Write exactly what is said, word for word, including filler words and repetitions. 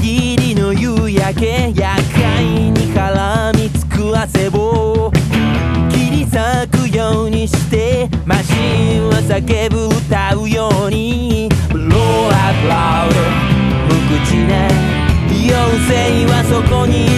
限りの夕焼け、厄介に絡みつく汗を切り裂くようにしてマシンは叫ぶ歌うように Blow out loud 無口な妖精はそこにい